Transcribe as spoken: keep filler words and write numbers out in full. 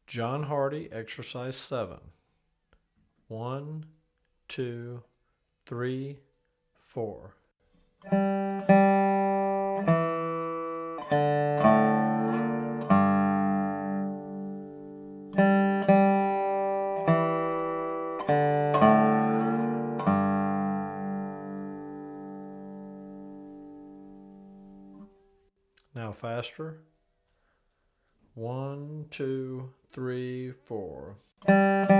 John Hardy, exercise seven. One, two, three, four. Now faster. One, two, three, four.